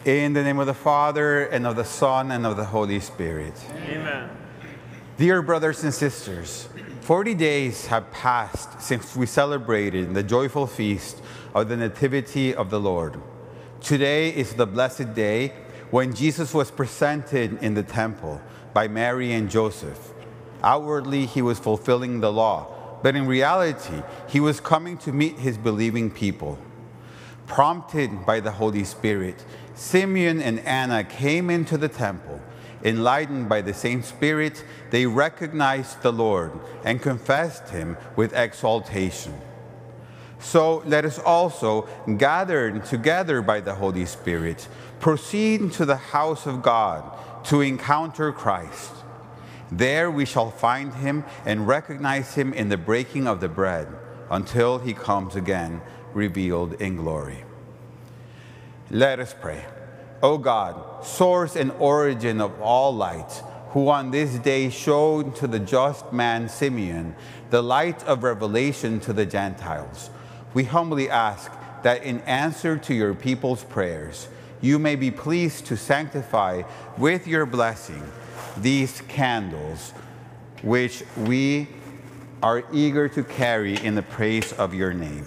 In the name of the Father, and of the Son, and of the Holy Spirit. Amen. Dear brothers and sisters, 40 days have passed since we celebrated the joyful feast of the Nativity of the Lord. Today is the blessed day when Jesus was presented in the temple by Mary and Joseph. Outwardly, he was fulfilling the law, but in reality, he was coming to meet his believing people. Prompted by the Holy Spirit, Simeon and Anna came into the temple. Enlightened by the same Spirit, they recognized the Lord and confessed him with exaltation. So let us also, gathered together by the Holy Spirit, proceed to the house of God to encounter Christ. There we shall find him and recognize him in the breaking of the bread until he comes again, revealed in glory. Let us pray. O God, source and origin of all light, who on this day showed to the just man Simeon the light of revelation to the Gentiles, we humbly ask that in answer to your people's prayers, you may be pleased to sanctify with your blessing these candles, which we are eager to carry in the praise of your name.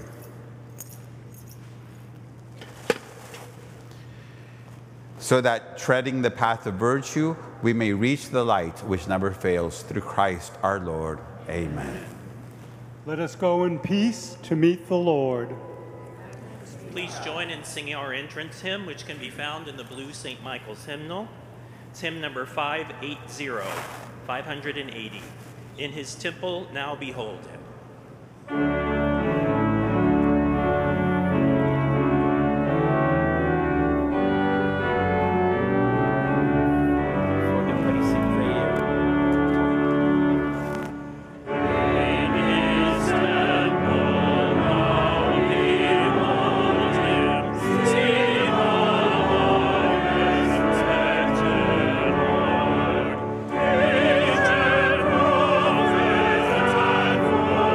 So that treading the path of virtue, we may reach the light which never fails, through Christ our Lord. Amen. Let us go in peace to meet the Lord. Please join in singing our entrance hymn, which can be found in the blue St. Michael's hymnal. It's hymn number 580. In his temple now behold him. Lord.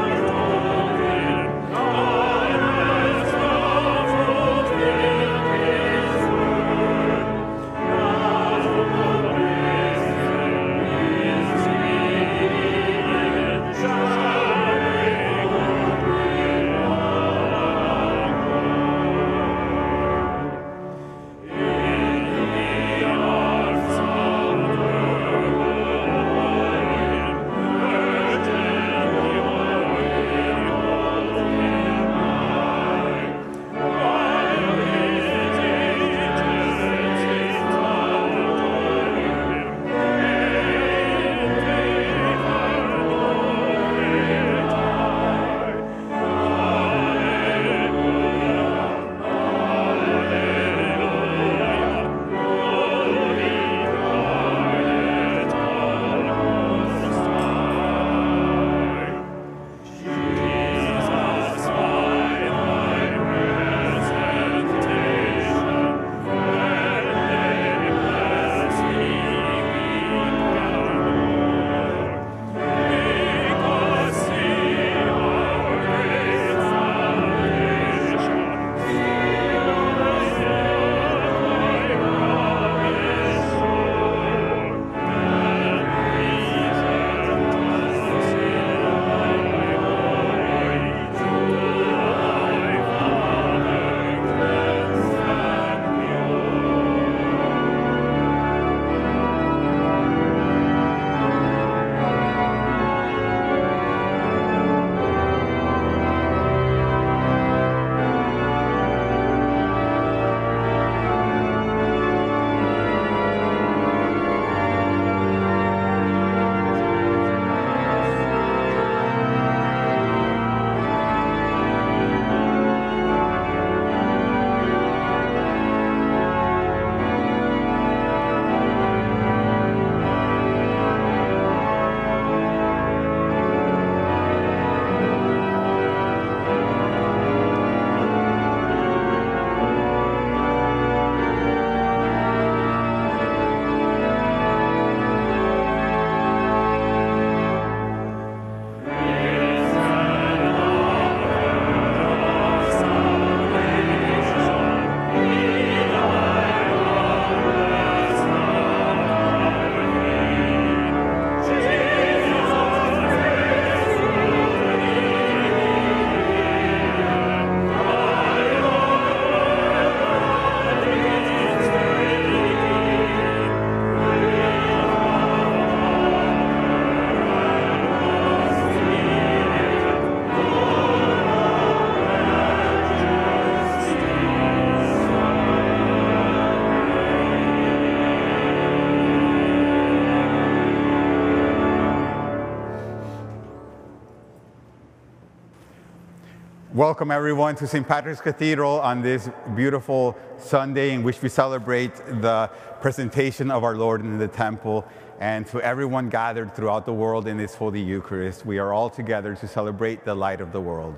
Welcome everyone to St. Patrick's Cathedral on this beautiful Sunday in which we celebrate the presentation of our Lord in the temple, and to everyone gathered throughout the world in this Holy Eucharist. We are all together to celebrate the light of the world.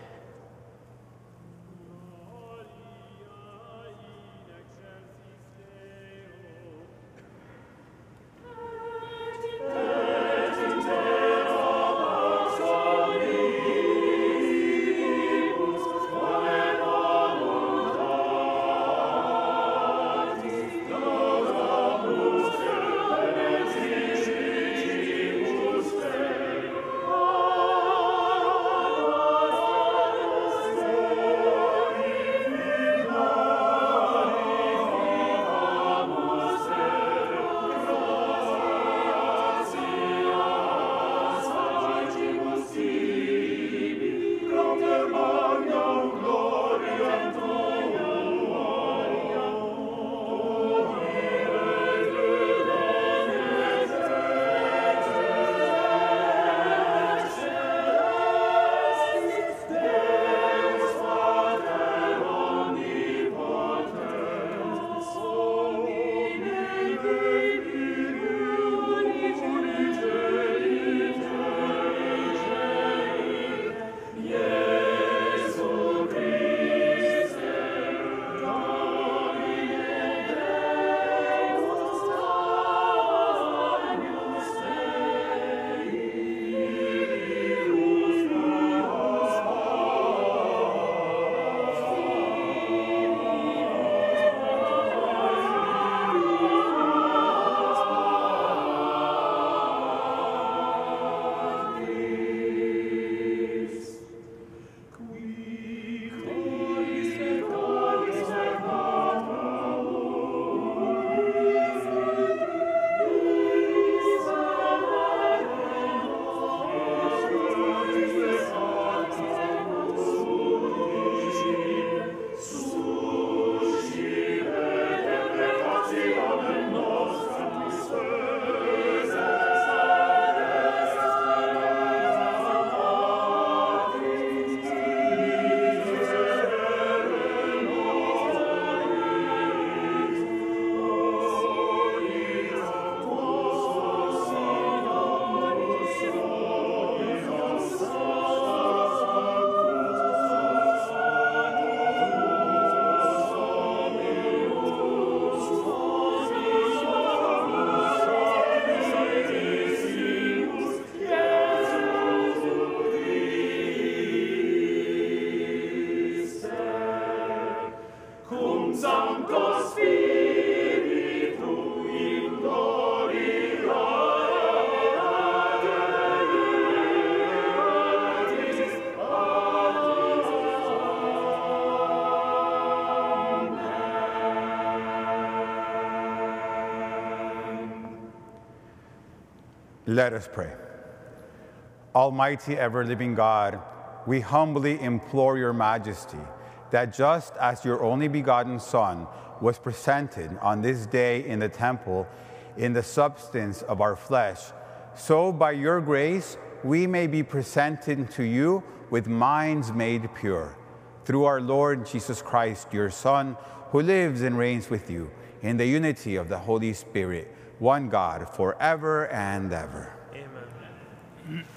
Let us pray. Almighty, ever-living God, we humbly implore your majesty that just as your only begotten Son was presented on this day in the temple in the substance of our flesh, so by your grace we may be presented to you with minds made pure. Through our Lord Jesus Christ, your Son, who lives and reigns with you in the unity of the Holy Spirit, one God, forever and ever. Amen.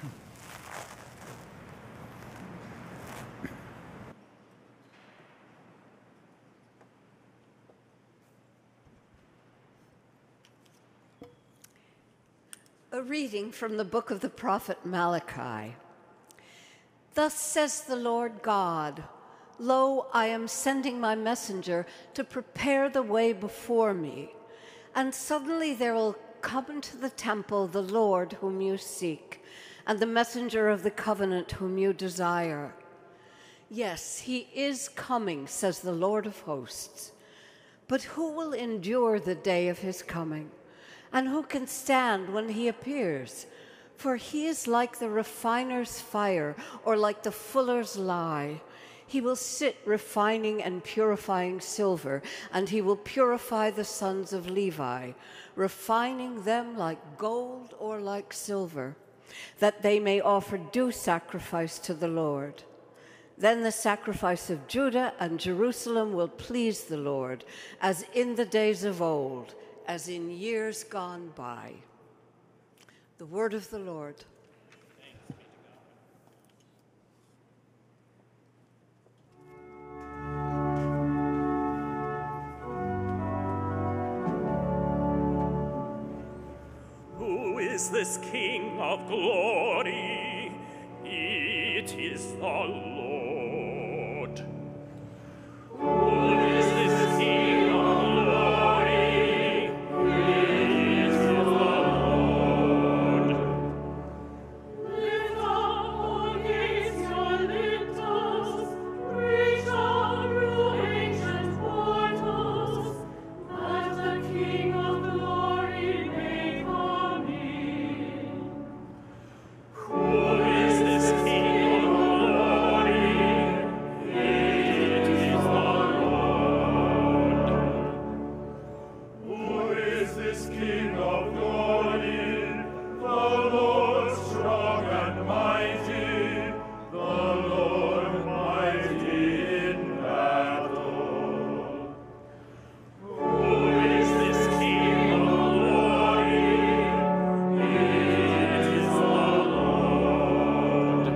A reading from the book of the prophet Malachi. Thus says the Lord God, Lo, I am sending my messenger to prepare the way before me. And suddenly there will come into the temple the Lord whom you seek, and the messenger of the covenant whom you desire. Yes, he is coming, says the Lord of hosts. But who will endure the day of his coming? And who can stand when he appears? For he is like the refiner's fire, or like the fuller's lye. He will sit refining and purifying silver, and he will purify the sons of Levi, refining them like gold or like silver, that they may offer due sacrifice to the Lord. Then the sacrifice of Judah and Jerusalem will please the Lord, as in the days of old, as in years gone by. The word of the Lord. Who is this King of glory? It is the Lord. Who is this King of glory? It is the Lord. Lift up, O gates, your lintels, reach out, you ancient portals, that the King of glory may come in. Who is this King of glory? It is the Lord. Who is this King of glory? The Lord strong and mighty, the Lord mighty in battle. Who is this King of glory? It is the Lord.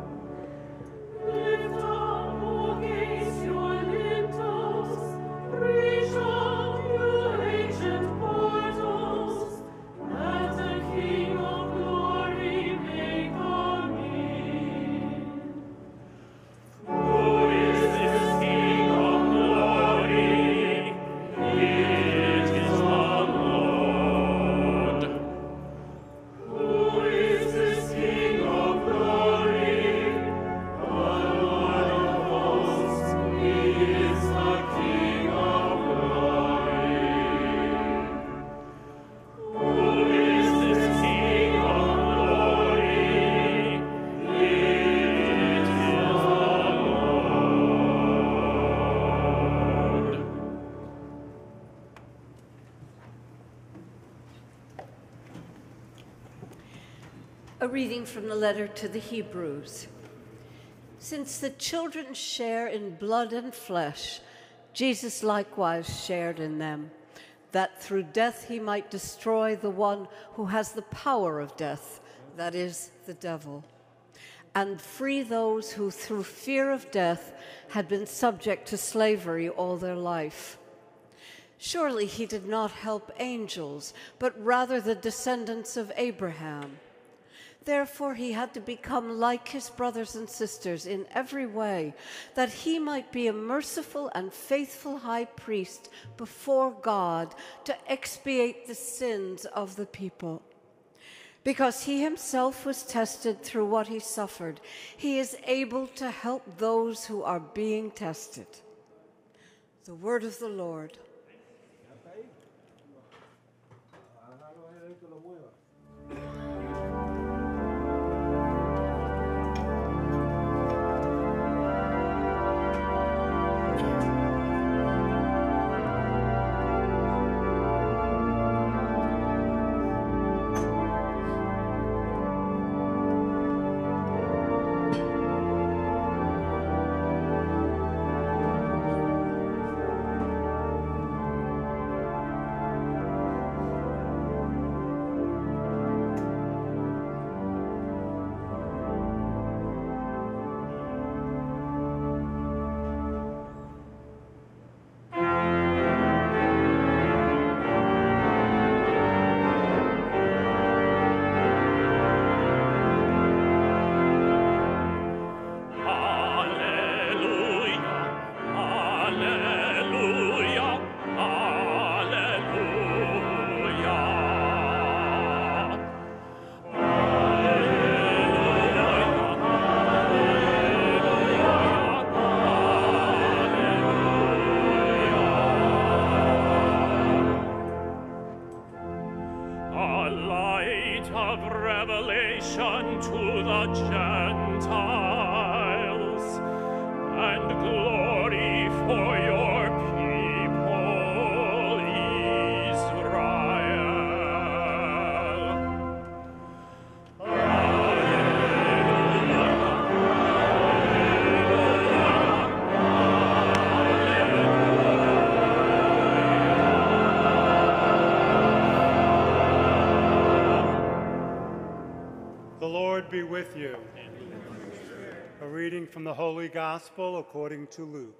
Lift up, O gates, your lintels, reach out, you ancient portals, that the King of glory may come in. Who is this King of glory? It is the Lord. Who is this King of glory? The Lord of hosts, he is the King of glory. Who is this King of glory? It is the Lord. A reading from the letter to the Hebrews. Since the children share in blood and flesh, Jesus likewise shared in them, that through death he might destroy the one who has the power of death, that is, the devil, and free those who through fear of death had been subject to slavery all their life. Surely he did not help angels, but rather the descendants of Abraham. Therefore he had to become like his brothers and sisters in every way, that he might be a merciful and faithful high priest before God to expiate the sins of the people. Because he himself was tested through what he suffered, he is able to help those who are being tested. The word of the Lord. revelation to the Gentiles, and glory for your people, Israel. Alleluia, alleluia. Lord be with you. A reading from the Holy Gospel according to Luke.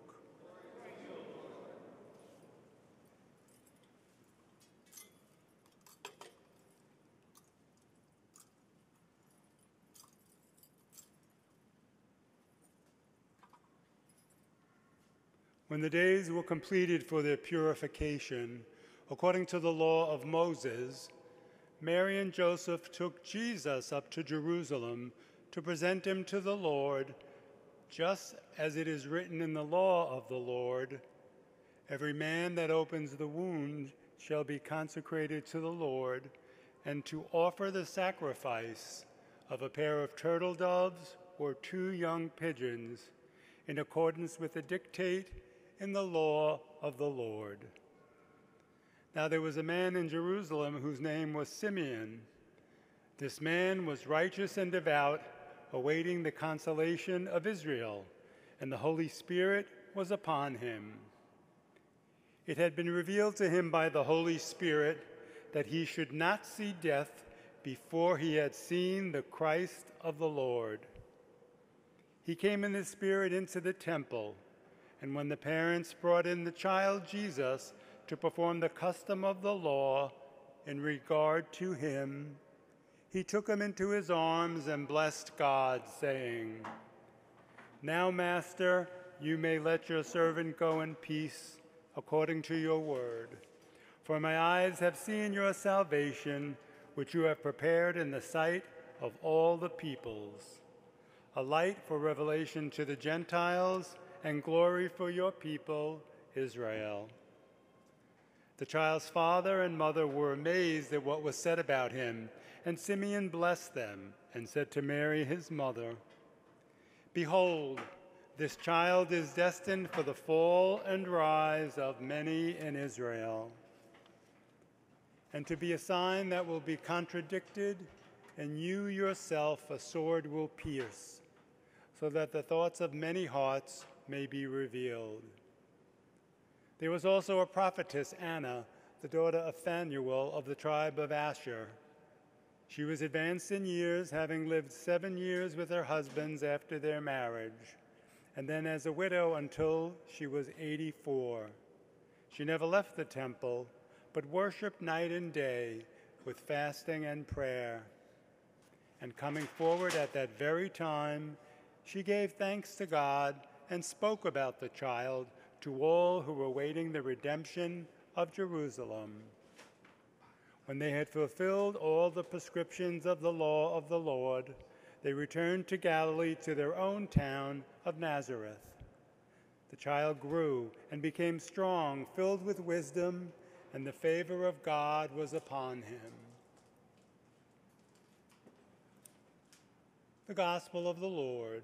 When the days were completed for their purification, according to the law of Moses, Mary and Joseph took Jesus up to Jerusalem to present him to the Lord, just as it is written in the law of the Lord, "Every man that opens the womb shall be consecrated to the Lord, and to offer the sacrifice of a pair of turtle doves or 2 young pigeons, in accordance with the dictate in the law of the Lord." Now there was a man in Jerusalem whose name was Simeon. This man was righteous and devout, awaiting the consolation of Israel, and the Holy Spirit was upon him. It had been revealed to him by the Holy Spirit that he should not see death before he had seen the Christ of the Lord. He came in the Spirit into the temple, and when the parents brought in the child Jesus to perform the custom of the law in regard to him, he took him into his arms and blessed God, saying, "Now, Master, you may let your servant go in peace according to your word. For my eyes have seen your salvation, which you have prepared in the sight of all the peoples, a light for revelation to the Gentiles and glory for your people, Israel." The child's father and mother were amazed at what was said about him, and Simeon blessed them and said to Mary, his mother, "Behold, this child is destined for the fall and rise of many in Israel, and to be a sign that will be contradicted, and you yourself a sword will pierce, so that the thoughts of many hearts may be revealed." There was also a prophetess, Anna, the daughter of Phanuel of the tribe of Asher. She was advanced in years, having lived 7 years with her husbands after their marriage, and then as a widow until she was 84. She never left the temple, but worshiped night and day with fasting and prayer. And coming forward at that very time, she gave thanks to God and spoke about the child to all who were waiting the redemption of Jerusalem. When they had fulfilled all the prescriptions of the law of the Lord, they returned to Galilee, to their own town of Nazareth. The child grew and became strong, filled with wisdom, and the favor of God was upon him. The Gospel of the Lord.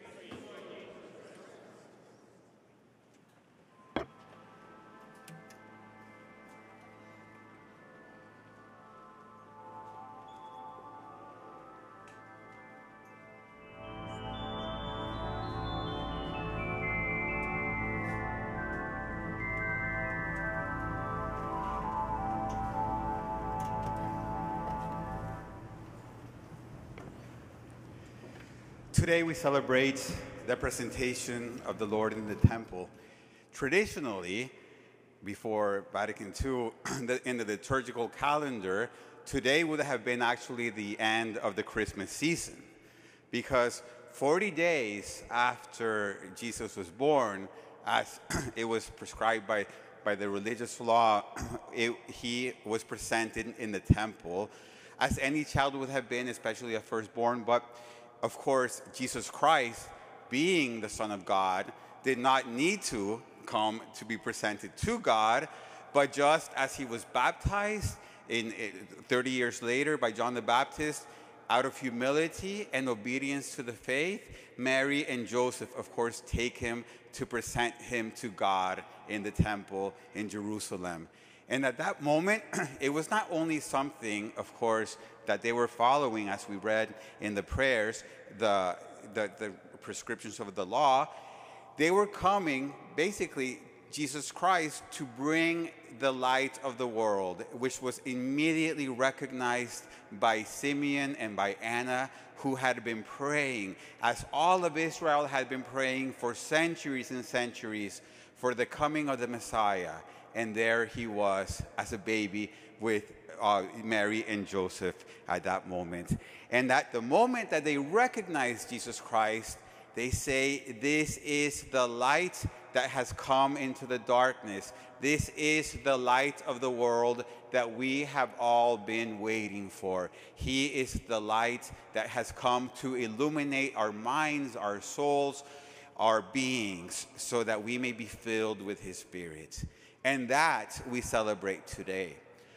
Today we celebrate the presentation of the Lord in the temple. Traditionally, before Vatican II, in the liturgical calendar, today would have been actually the end of the Christmas season, because 40 days after Jesus was born, as it was prescribed by the religious law, he was presented in the temple, as any child would have been, especially a firstborn. But of course, Jesus Christ, being the Son of God, did not need to come to be presented to God, but just as he was baptized 30 years later by John the Baptist, out of humility and obedience to the faith, Mary and Joseph, of course, take him to present him to God in the temple in Jerusalem. And at that moment, it was not only something, of course, that they were following, as we read in the prayers, the prescriptions of the law. They were coming basically Jesus Christ to bring the light of the world, which was immediately recognized by Simeon and by Anna, who had been praying, as all of Israel had been praying for centuries and centuries for the coming of the Messiah. And there he was as a baby with Mary and Joseph at that moment. And at the moment that they recognized Jesus Christ, they say, "This is the light that has come into the darkness. This is the light of the world that we have all been waiting for. He is the light that has come to illuminate our minds, our souls, our beings, so that we may be filled with his Spirit." And that we celebrate today.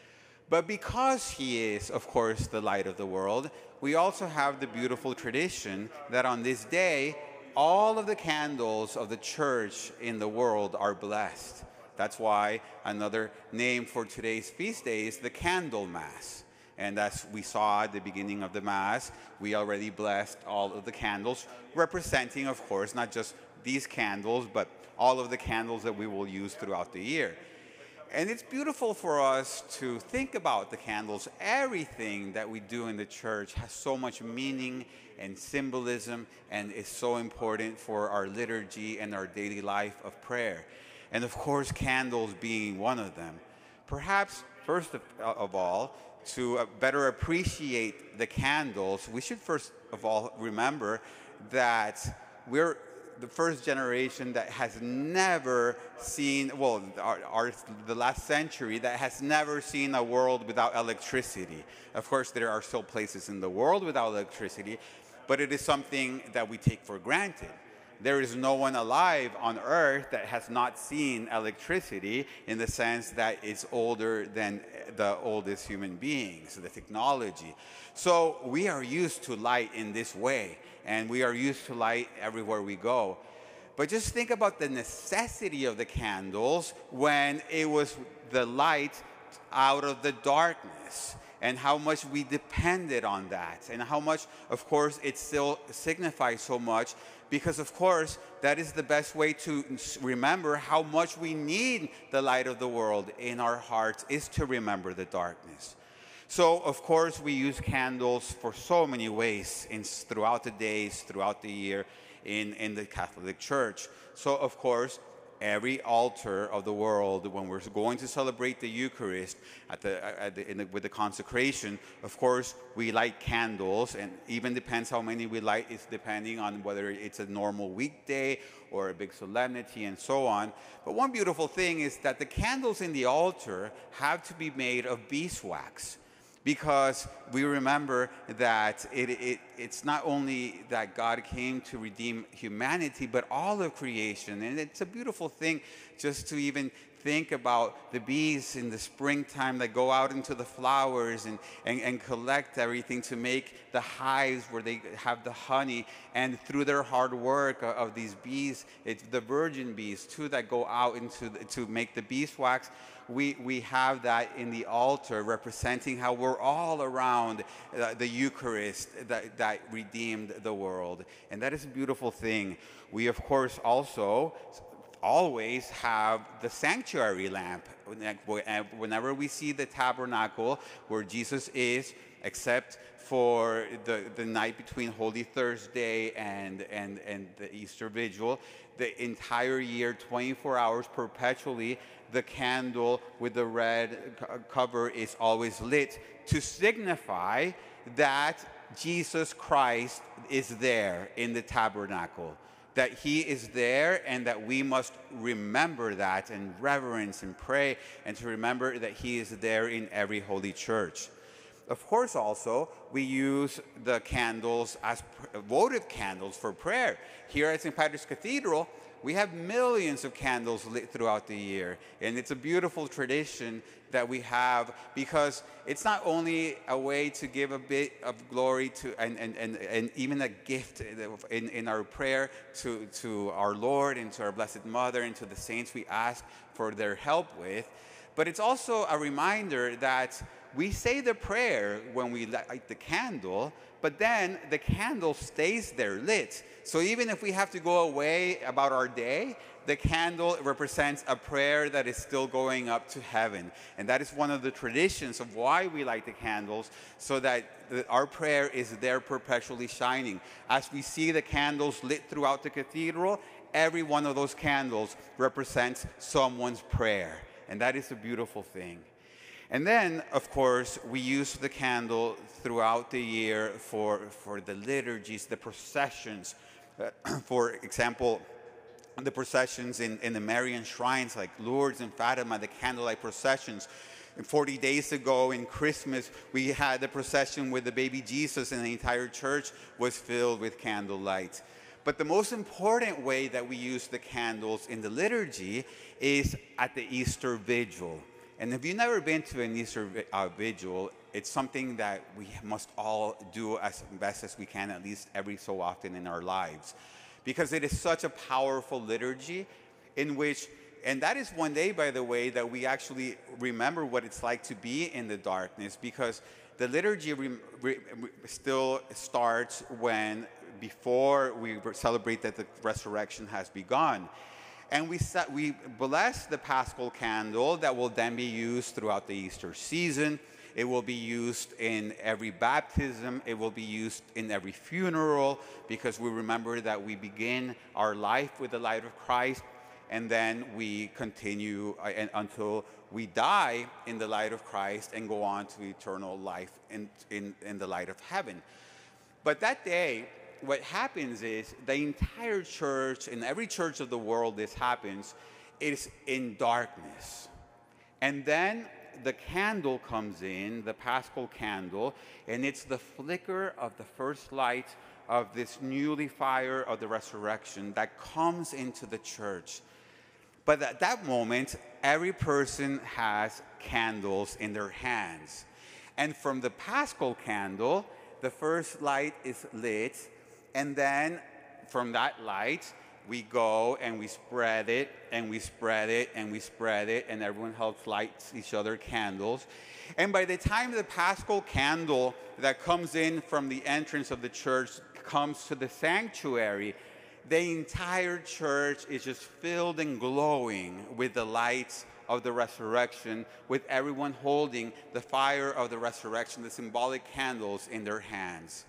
But because he is, of course, the light of the world, we also have the beautiful tradition that on this day, all of the candles of the church in the world are blessed. That's why another name for today's feast day is the Candle Mass. And as we saw at the beginning of the Mass, we already blessed all of the candles, representing, of course, not just these candles, but all of the candles that we will use throughout the year. And it's beautiful for us to think about the candles. Everything that we do in the church has so much meaning and symbolism and is so important for our liturgy and our daily life of prayer. And of course, candles being one of them. Perhaps, first of all, to better appreciate the candles, we should first of all remember that we're the first generation that has never seen, well, the last century that has never seen a world without electricity. Of course, there are still places in the world without electricity, but it is something that we take for granted. There is no one alive on earth that has not seen electricity, in the sense that it's older than the oldest human beings, the technology. So we are used to light in this way, and we are used to light everywhere we go. But just think about the necessity of the candles when it was the light out of the darkness, and how much we depended on that, and how much, of course, it still signifies so much, because, of course, that is the best way to remember how much we need the light of the world in our hearts, is to remember the darkness. So, of course, we use candles for so many ways throughout the days, throughout the year in the Catholic Church. So, of course, every altar of the world, when we're going to celebrate the Eucharist with the consecration, of course, we light candles, and even depends how many we light, it's depending on whether it's a normal weekday or a big solemnity and so on. But one beautiful thing is that the candles in the altar have to be made of beeswax, because we remember that it's not only that God came to redeem humanity, but all of creation. And it's a beautiful thing just to even think about the bees in the springtime that go out into the flowers and collect everything to make the hives where they have the honey. And through their hard work of these bees, it's the virgin bees too that go out to make the beeswax. We have that in the altar, representing how we're all around the Eucharist that redeemed the world. And that is a beautiful thing. We, of course, also always have the sanctuary lamp. Whenever we see the tabernacle where Jesus is, except for the night between Holy Thursday and the Easter Vigil, the entire year, 24 hours perpetually, the candle with the red cover is always lit to signify that Jesus Christ is there in the tabernacle, that he is there, and that we must remember that and reverence and pray, and to remember that he is there in every holy church. Of course, also, we use the candles as votive candles for prayer. Here at St. Patrick's Cathedral, we have millions of candles lit throughout the year. And it's a beautiful tradition that we have, because it's not only a way to give a bit of glory to and even a gift in our prayer to our Lord and to our Blessed Mother and to the saints we ask for their help with, but it's also a reminder that we say the prayer when we light the candle, but then the candle stays there lit. So even if we have to go away about our day, the candle represents a prayer that is still going up to heaven. And that is one of the traditions of why we light the candles, so that our prayer is there perpetually shining. As we see the candles lit throughout the cathedral, every one of those candles represents someone's prayer. And that is a beautiful thing. And then, of course, we use the candle throughout the year for the liturgies, the processions. For example, the processions in the Marian shrines like Lourdes and Fatima, the candlelight processions. And 40 days ago in Christmas, we had the procession with the baby Jesus, and the entire church was filled with candlelight. But the most important way that we use the candles in the liturgy is at the Easter Vigil. And if you've never been to an Easter Vigil, it's something that we must all do as best as we can, at least every so often in our lives. Because it is such a powerful liturgy in which, and that is one day, by the way, that we actually remember what it's like to be in the darkness, because the liturgy still starts before we celebrate that the resurrection has begun. And we bless the Paschal candle that will then be used throughout the Easter season. It will be used in every baptism. It will be used in every funeral, because we remember that we begin our life with the light of Christ, and then we continue until we die in the light of Christ and go on to eternal life in the light of heaven. But that day, what happens is the entire church, in every church of the world this happens, is in darkness. And then the candle comes in, the Paschal candle, and it's the flicker of the first light of this newly fire of the resurrection that comes into the church. But at that moment, every person has candles in their hands. And from the Paschal candle, the first light is lit, and then from that light, we go and we spread it, and we spread it, and we spread it, and everyone helps light each other candles. And by the time the Paschal candle that comes in from the entrance of the church comes to the sanctuary, the entire church is just filled and glowing with the lights of the resurrection, with everyone holding the fire of the resurrection, the symbolic candles in their hands.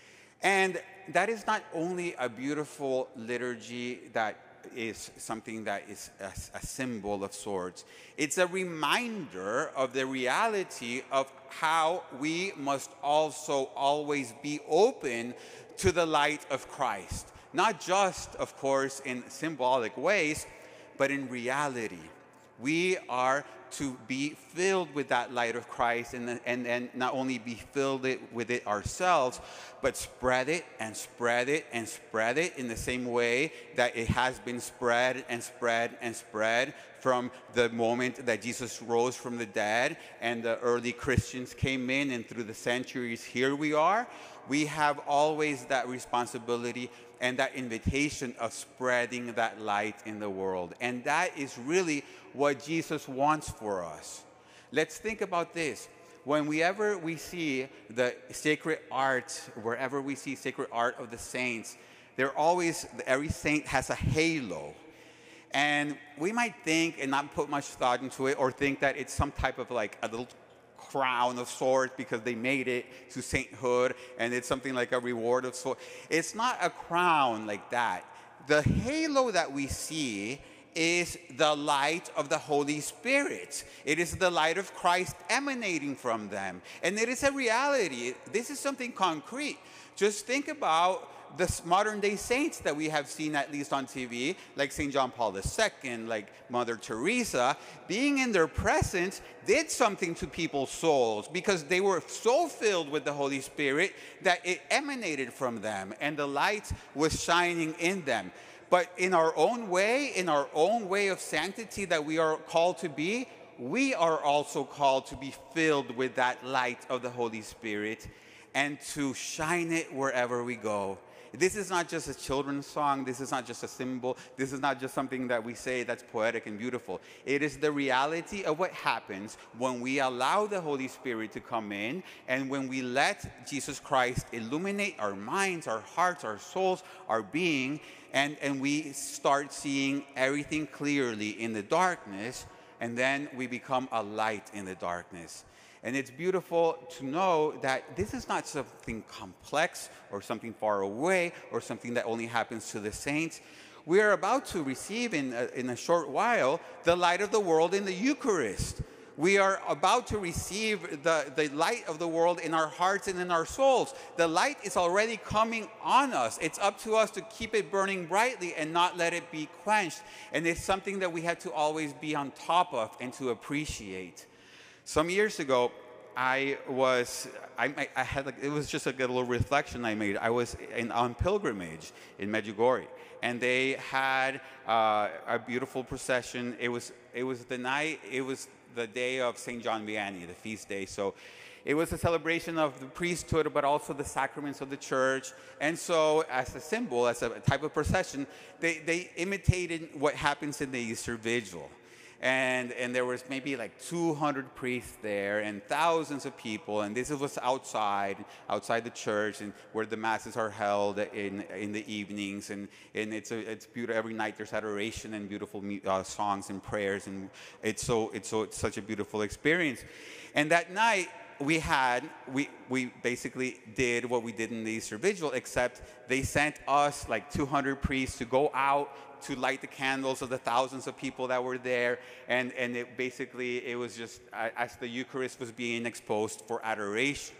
And that is not only a beautiful liturgy that is something that is a symbol of sorts. It's a reminder of the reality of how we must also always be open to the light of Christ. Not just, of course, in symbolic ways, but in reality. We are to be filled with that light of Christ, and not only be filled with it ourselves, but spread it and spread it and spread it in the same way that it has been spread and spread and spread from the moment that Jesus rose from the dead and the early Christians came in, and through the centuries here we are. We have always that responsibility and that invitation of spreading that light in the world. And that is really what Jesus wants for us. Let's think about this. Whenever we see the sacred art, wherever we see sacred art of the saints, every saint has a halo. And we might think and not put much thought into it, or think that it's some type of like a little crown of sorts because they made it to sainthood, and it's something like a reward of sorts. It's not a crown like that. The halo that we see is the light of the Holy Spirit. It is the light of Christ emanating from them. And it is a reality. This is something concrete. Just think about the modern day saints that we have seen, at least on TV, like St. John Paul II, like Mother Teresa. Being in their presence did something to people's souls, because they were so filled with the Holy Spirit that it emanated from them, and the light was shining in them. But in our own way of sanctity that we are called to be, we are also called to be filled with that light of the Holy Spirit and to shine it wherever we go. This is not just a children's song. This is not just a symbol. This is not just something that we say that's poetic and beautiful. It is the reality of what happens when we allow the Holy Spirit to come in and when we let Jesus Christ illuminate our minds, our hearts, our souls, our being, and we start seeing everything clearly in the darkness, and then we become a light in the darkness. And it's beautiful to know that this is not something complex or something far away or something that only happens to the saints. We are about to receive in a short while the light of the world in the Eucharist. We are about to receive the light of the world in our hearts and in our souls. The light is already coming on us. It's up to us to keep it burning brightly and not let it be quenched. And it's something that we have to always be on top of and to appreciate. Some years ago, it was just a little reflection I made. I was on pilgrimage in Medjugorje, and they had a beautiful procession. It was the day of St. John Vianney, the feast day. So it was a celebration of the priesthood, but also the sacraments of the church. And so as a symbol, as a type of procession, they imitated what happens in the Easter Vigil. And there was maybe like 200 priests there and thousands of people. And this was outside the church, and where the masses are held in the evenings. And it's beautiful. Every night there's adoration and beautiful songs and prayers. And it's such a beautiful experience. And that night we basically did what we did in the Easter Vigil, except they sent us like 200 priests to go out to light the candles of the thousands of people that were there, and it was just as the Eucharist was being exposed for adoration.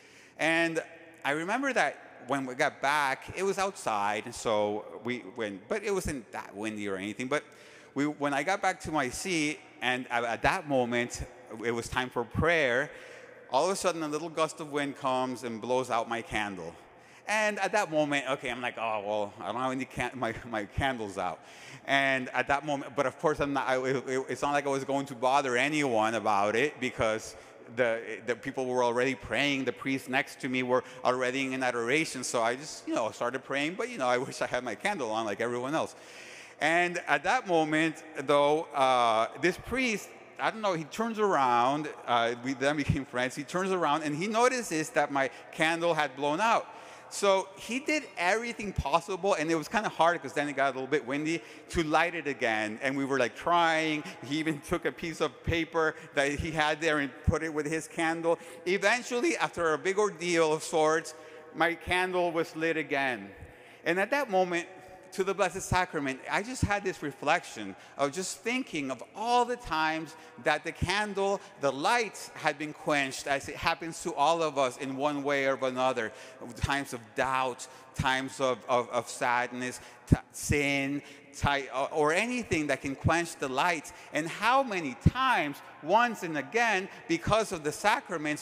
And I remember that when we got back, it was outside, and so we went, but it wasn't that windy or anything. But when I got back to my seat, and at that moment it was time for prayer, all of a sudden a little gust of wind comes and blows out my candle. And at that moment, okay, I'm like, oh, well, I don't have any my candles out. And at that moment, but of course, it's not like I was going to bother anyone about it, because the people were already praying. The priests next to me were already in adoration. So I just, started praying. But, I wish I had my candle on like everyone else. And at that moment, though, this priest, I don't know, he turns around. We then became friends. He turns around and he notices that my candle had blown out. So he did everything possible, and it was kind of hard because then it got a little bit windy, to light it again. And we were like trying. He even took a piece of paper that he had there and put it with his candle. Eventually, after a big ordeal of sorts, my candle was lit again. And at that moment, to the Blessed Sacrament, I just had this reflection of just thinking of all the times that the candle, the lights had been quenched, as it happens to all of us in one way or another. Times of doubt, times of sadness, sin, or anything that can quench the light. And how many times, once and again, because of the sacraments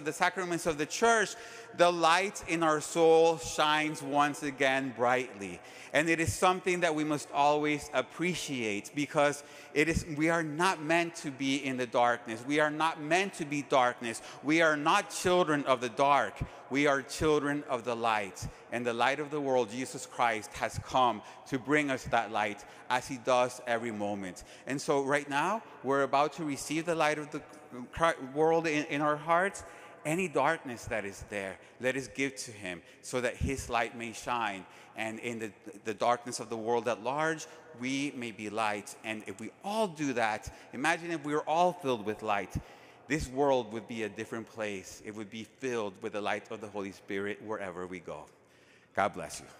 of the church, the light in our soul shines once again brightly. And it is something that we must always appreciate, because we are not meant to be in the darkness. We are not meant to be darkness. We are not children of the dark. We are children of the light. And the light of the world, Jesus Christ, has come to bring us that light, as he does every moment. And so right now, we're about to receive the light of the world in our hearts. Any darkness that is there, let us give to him, so that his light may shine. And in the darkness of the world at large, we may be light. And if we all do that, imagine if we were all filled with light. This world would be a different place. It would be filled with the light of the Holy Spirit wherever we go. God bless you.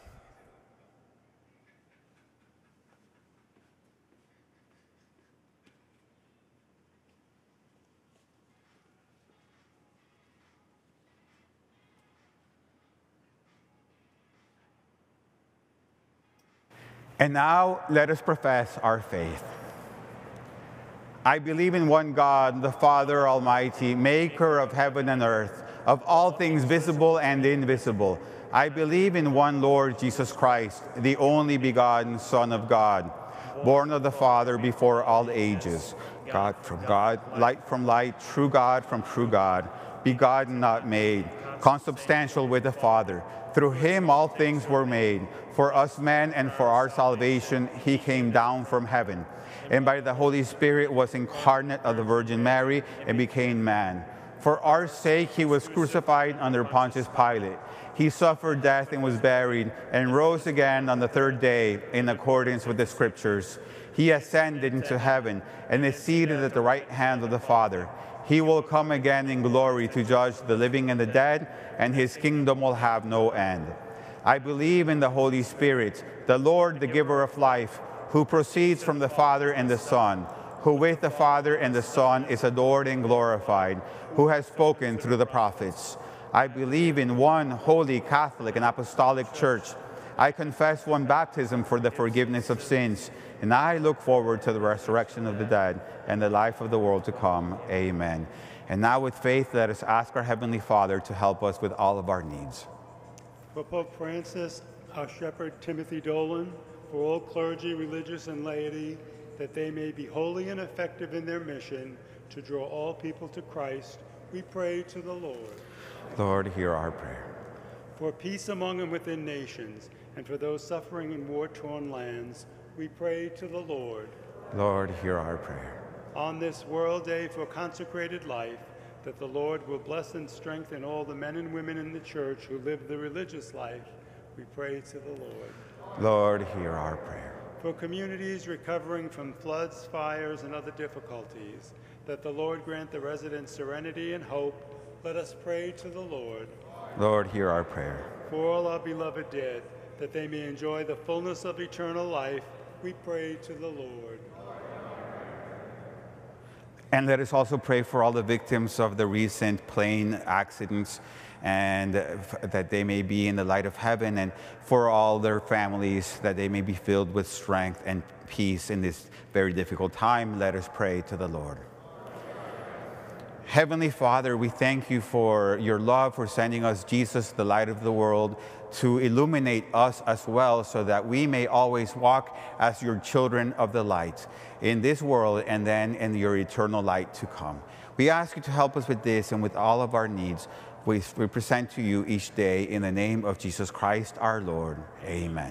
And now let us profess our faith. I believe in one God, the Father Almighty, maker of heaven and earth, of all things visible and invisible. I believe in one Lord Jesus Christ, the only begotten Son of God, born of the Father before all ages, God from God, light from light, true God from true God, begotten, not made, consubstantial with the Father. Through him all things were made. For us men and for our salvation he came down from heaven, and by the Holy Spirit was incarnate of the Virgin Mary and became man. For our sake he was crucified under Pontius Pilate. He suffered death and was buried, and rose again on the third day in accordance with the Scriptures. He ascended into heaven and is seated at the right hand of the Father. He will come again in glory to judge the living and the dead, and his kingdom will have no end. I believe in the Holy Spirit, the Lord, the giver of life, who proceeds from the Father and the Son, who with the Father and the Son is adored and glorified, who has spoken through the prophets. I believe in one holy, Catholic, and Apostolic Church. I confess one baptism for the forgiveness of sins, and I look forward to the resurrection of the dead and the life of the world to come. Amen. And now with faith, let us ask our Heavenly Father to help us with all of our needs. For Pope Francis, our shepherd Timothy Dolan, for all clergy, religious, and laity, that they may be holy and effective in their mission to draw all people to Christ, we pray to the Lord. Lord, hear our prayer. For peace among and within nations, and for those suffering in war-torn lands, we pray to the Lord. Lord, hear our prayer. On this World Day for Consecrated Life, that the Lord will bless and strengthen all the men and women in the Church who live the religious life, we pray to the Lord. Lord, hear our prayer. For communities recovering from floods, fires, and other difficulties, that the Lord grant the residents serenity and hope, let us pray to the Lord. Lord, hear our prayer. For all our beloved dead, that they may enjoy the fullness of eternal life, we pray to the Lord. And let us also pray for all the victims of the recent plane accidents, and that they may be in the light of heaven, and for all their families, that they may be filled with strength and peace in this very difficult time. Let us pray to the Lord. Heavenly Father, we thank you for your love, for sending us Jesus, the light of the world, to illuminate us as well, so that we may always walk as your children of the light in this world and then in your eternal light to come. We ask you to help us with this and with all of our needs. We present to you each day in the name of Jesus Christ our Lord. Amen.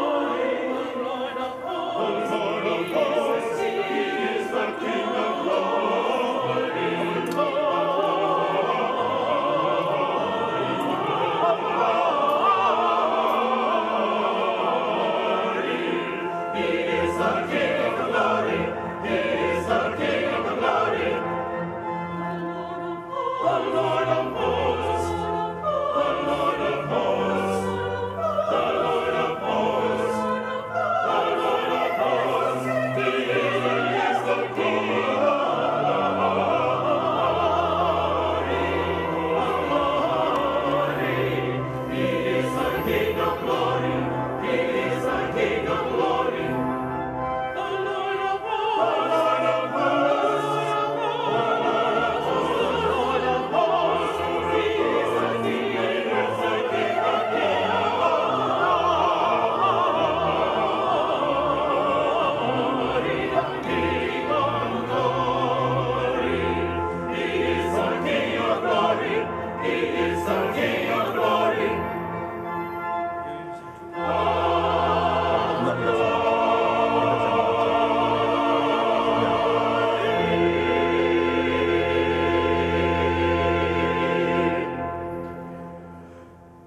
King of glory.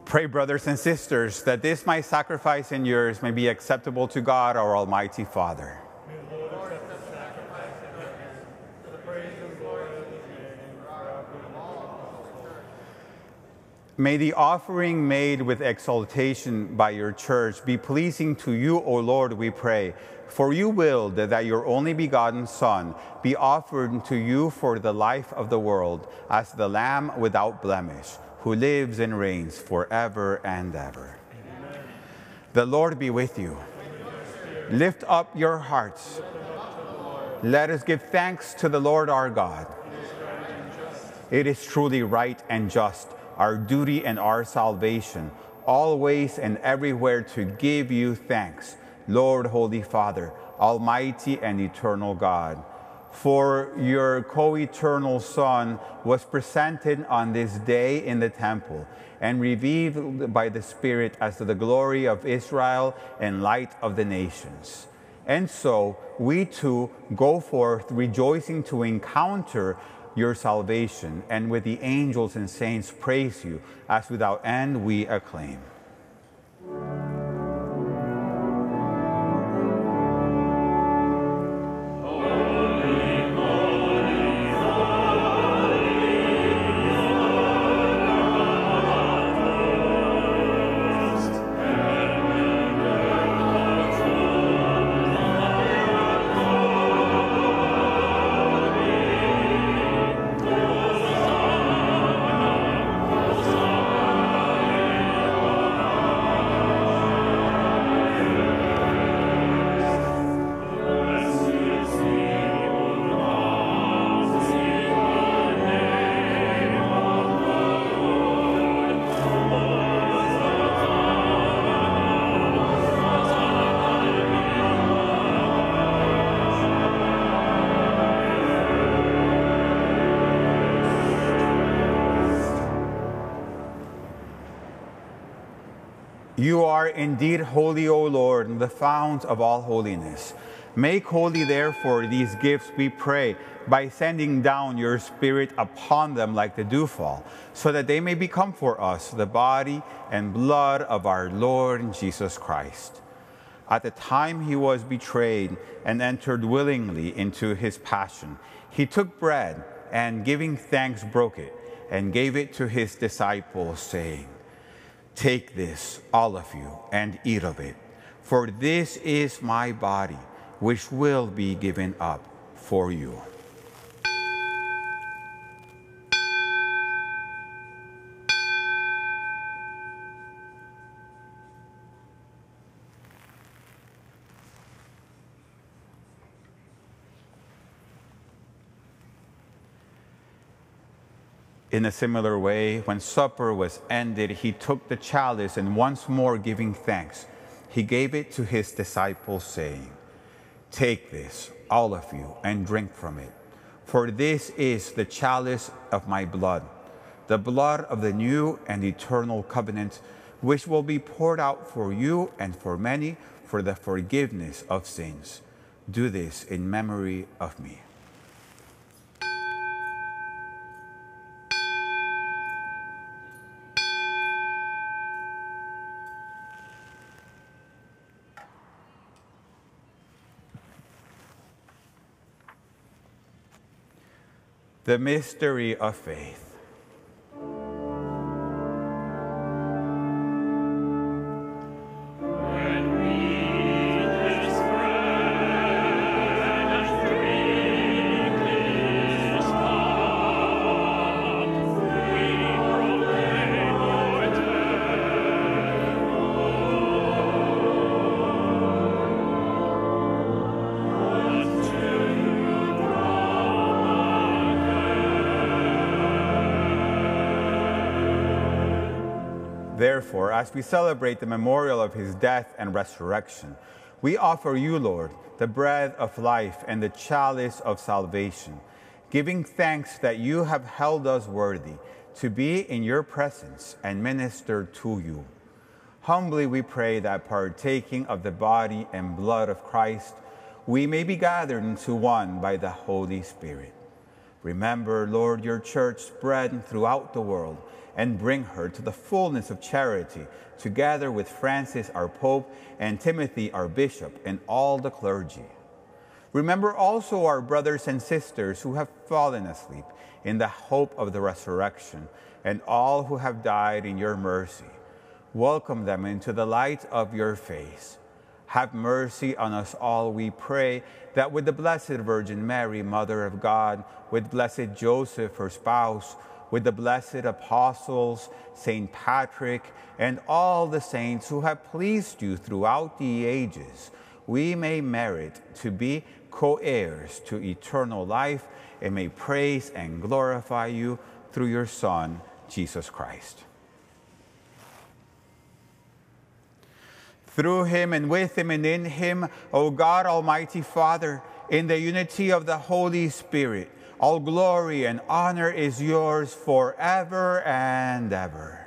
Pray, brothers and sisters, that this my sacrifice and yours may be acceptable to God, our Almighty Father. May the Lord accept the sacrifice at your hands, for the praise and glory of his name, and for our good and all the souls. May the offering made with exaltation by your church be pleasing to you, O Lord, we pray. For you willed that your only begotten Son be offered to you for the life of the world as the Lamb without blemish, who lives and reigns forever and ever. Amen. The Lord be with you. Lift up your hearts. Let us give thanks to the Lord our God. It is truly right and just, our duty and our salvation, always and everywhere to give you thanks, Lord, Holy Father, Almighty and eternal God. For your co-eternal Son was presented on this day in the temple and revealed by the Spirit as the glory of Israel and light of the nations. And so we too go forth rejoicing to encounter your salvation, and with the angels and saints praise you, as without end we acclaim. You are indeed holy, O Lord, the fount of all holiness. Make holy, therefore, these gifts, we pray, by sending down your Spirit upon them like the dewfall, so that they may become for us the body and blood of our Lord Jesus Christ. At the time he was betrayed and entered willingly into his passion, he took bread and, giving thanks, broke it and gave it to his disciples, saying, "Take this, all of you, and eat of it, for this is my body, which will be given up for you." In a similar way, when supper was ended, he took the chalice, and once more giving thanks, he gave it to his disciples, saying, "Take this, all of you, and drink from it, for this is the chalice of my blood, the blood of the new and eternal covenant, which will be poured out for you and for many for the forgiveness of sins. Do this in memory of me." The mystery of faith. Therefore, as we celebrate the memorial of his death and resurrection, we offer you, Lord, the bread of life and the chalice of salvation, giving thanks that you have held us worthy to be in your presence and minister to you. Humbly we pray that, partaking of the body and blood of Christ, we may be gathered into one by the Holy Spirit. Remember, Lord, your church spread throughout the world, and bring her to the fullness of charity, together with Francis, our Pope, and Timothy, our Bishop, and all the clergy. Remember also our brothers and sisters who have fallen asleep in the hope of the resurrection, and all who have died in your mercy. Welcome them into the light of your face. Have mercy on us all, we pray, that with the Blessed Virgin Mary, Mother of God, with blessed Joseph, her spouse, with the blessed apostles, Saint Patrick, and all the saints who have pleased you throughout the ages, we may merit to be co-heirs to eternal life, and may praise and glorify you through your Son, Jesus Christ. Through him, and with him, and in him, O God, Almighty Father, in the unity of the Holy Spirit, all glory and honor is yours forever and ever.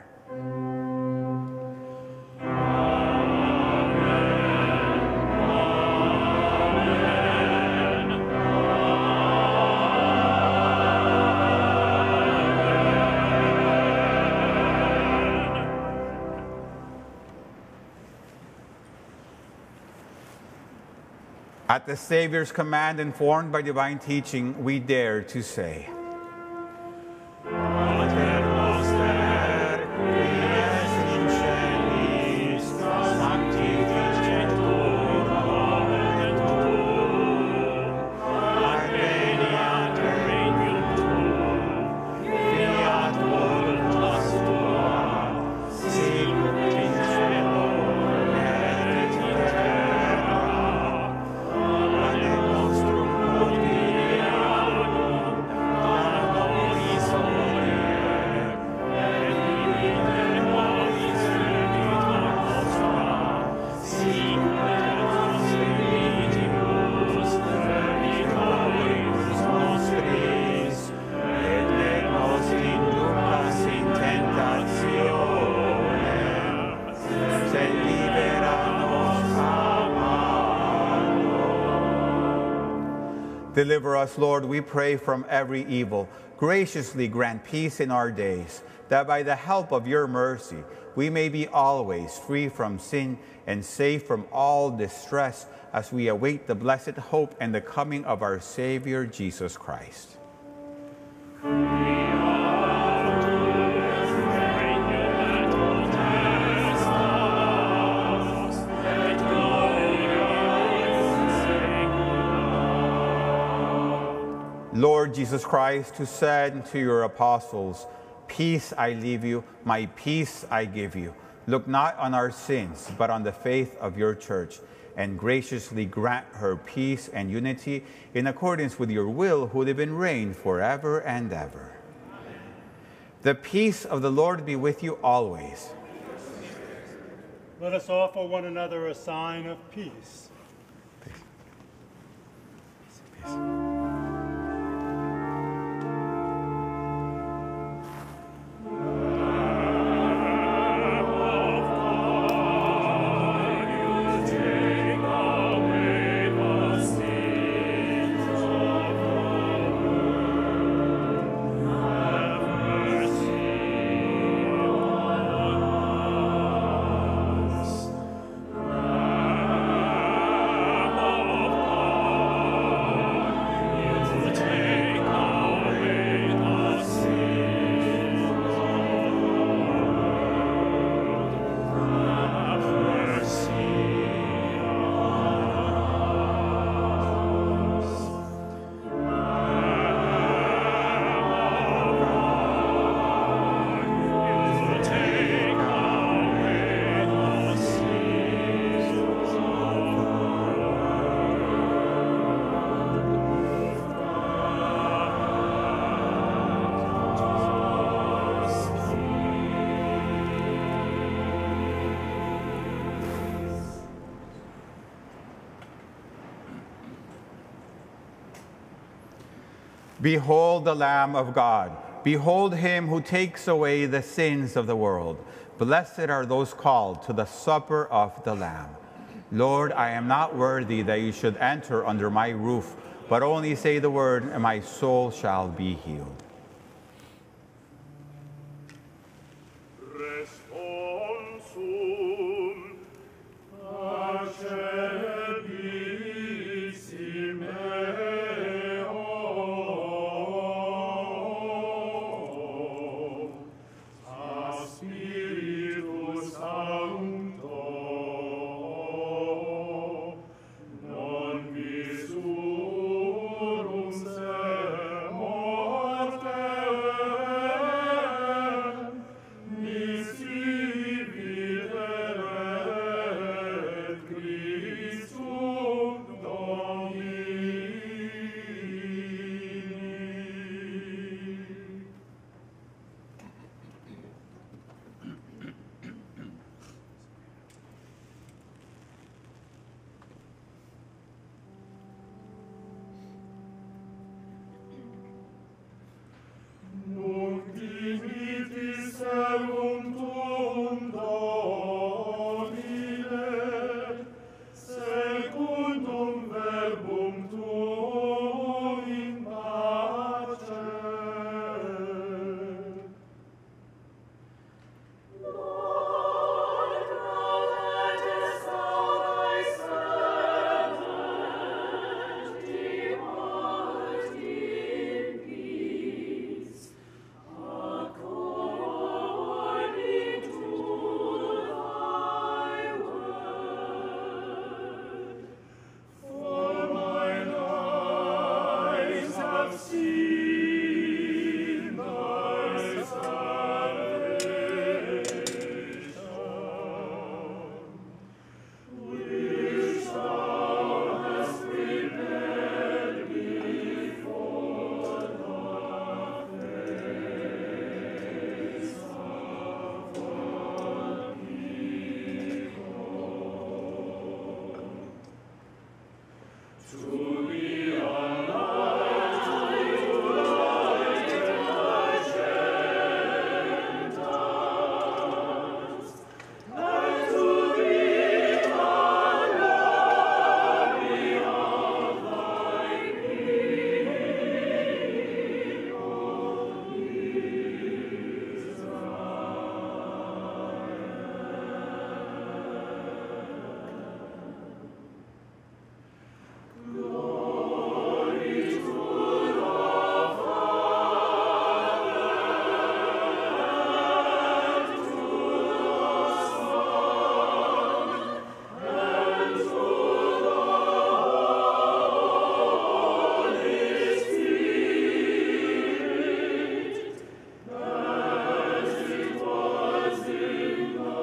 At the Savior's command, informed by divine teaching, we dare to say, Deliver us, Lord, we pray, from every evil. Graciously grant peace in our days, that by the help of your mercy we may be always free from sin and safe from all distress, as we await the blessed hope and the coming of our Savior, Jesus Christ. Lord Jesus Christ, who said to your apostles, "Peace I leave you, my peace I give you," look not on our sins, but on the faith of your church, and graciously grant her peace and unity in accordance with your will, who live and reign forever and ever. Amen. The peace of the Lord be with you always. Let us offer one another a sign of peace. Peace. Peace. Behold the Lamb of God. Behold him who takes away the sins of the world. Blessed are those called to the supper of the Lamb. Lord, I am not worthy that you should enter under my roof, but only say the word, and my soul shall be healed. Responsum acebissime a Spiritus Sancto non visurum se mortem nisi videret Christum Domini. Nunc dimitis servum tuum, Domine, secundum verbum tuum in pace. Lord, now lettest thou thy servant depart in peace, according to thy word. For mine eyes have seen thy salvation, which thou hast prepared before the face of all people. To be a light to light the Gentiles, and to be the glory of thy glory to the Father, and to the Son, and to the Holy Spirit, as it was in the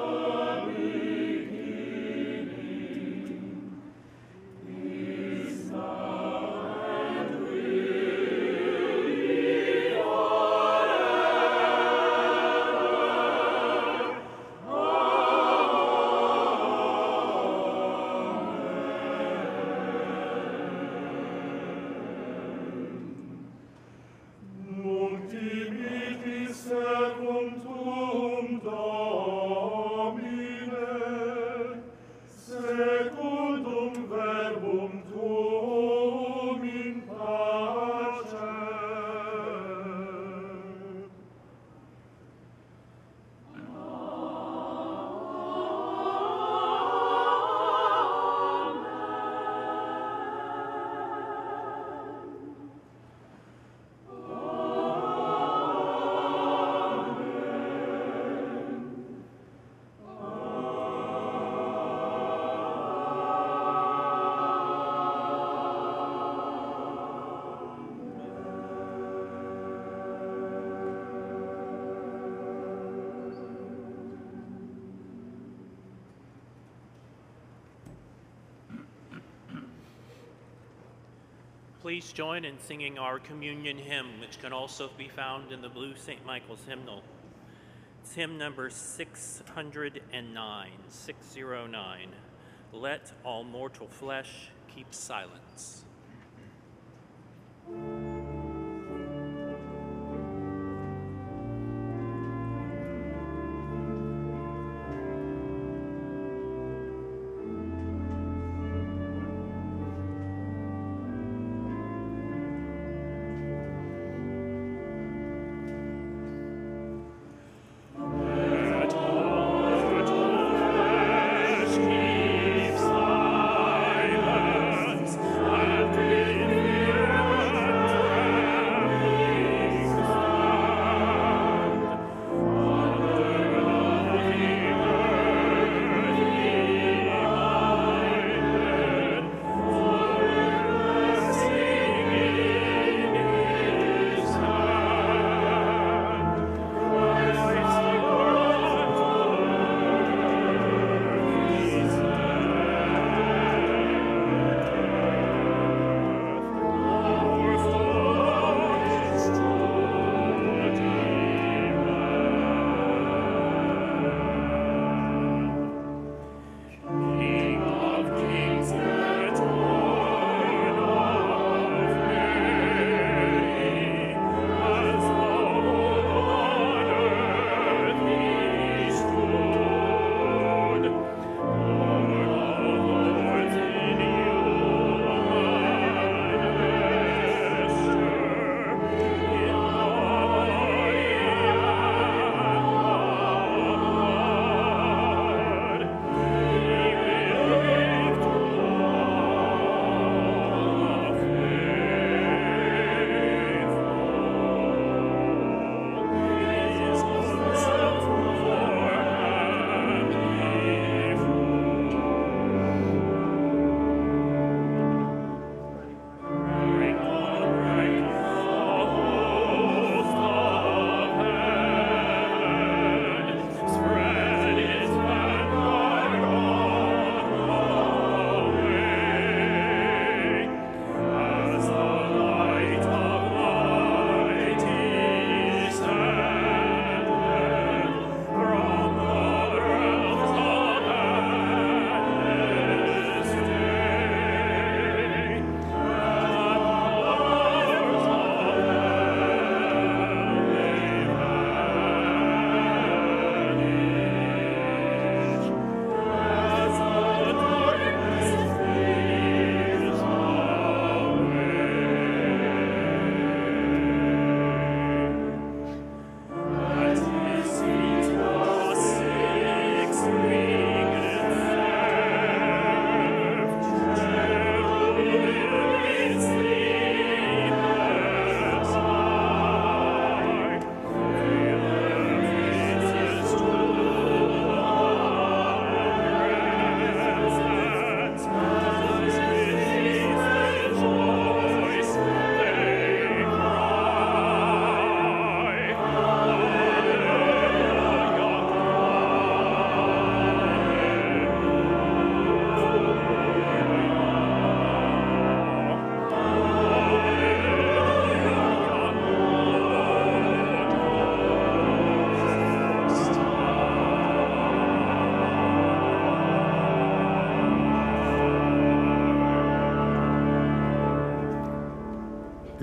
beginning, is now, and will be forever. Nunc dimitis servum tuum, Domine, secundum verbum tuum in pace. Please join in singing our communion hymn, which can also be found in the blue St. Michael's hymnal. It's hymn number 609, 609. Let all mortal flesh keep silence.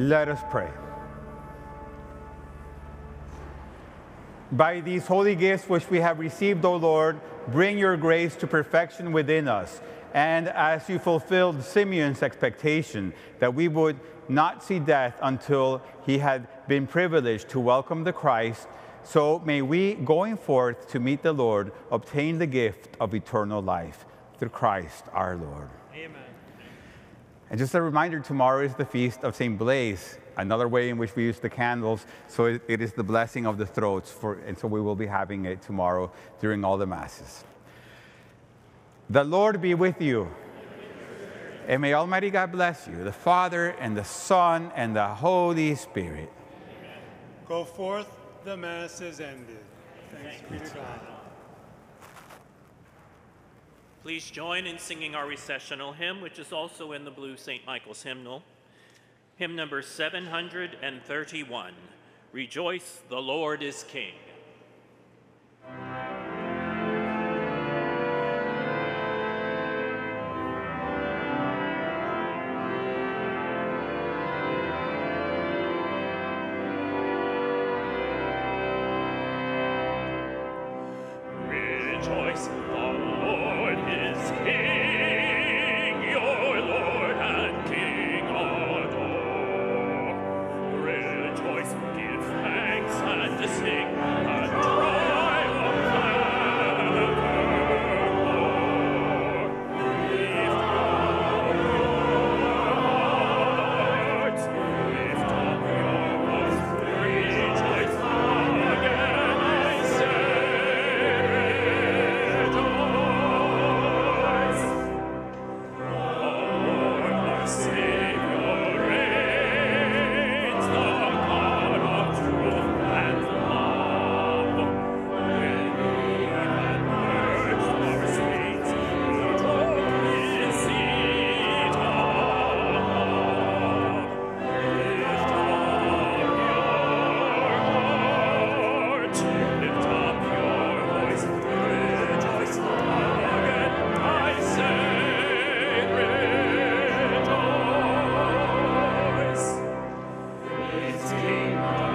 Let us pray. By these holy gifts which we have received, O Lord, bring your grace to perfection within us. And as you fulfilled Simeon's expectation that we would not see death until he had been privileged to welcome the Christ, so may we, going forth to meet the Lord, obtain the gift of eternal life through Christ our Lord. Amen. And just a reminder, tomorrow is the feast of St. Blaise, another way in which we use the candles. So it is the blessing of the throats, and so we will be having it tomorrow during all the Masses. The Lord be with you. And may Almighty God bless you, the Father and the Son and the Holy Spirit. Go forth, the Mass is ended. Thanks be to God. Please join in singing our recessional hymn, which is also in the blue St. Michael's hymnal. Hymn number 731, Rejoice, the Lord is King. Rejoice, the Lord is King, your Lord and King adore. Rejoice, give thanks and sing, and triumph evermore. Lift up your hearts, lift up your voice, rejoice again, I say. King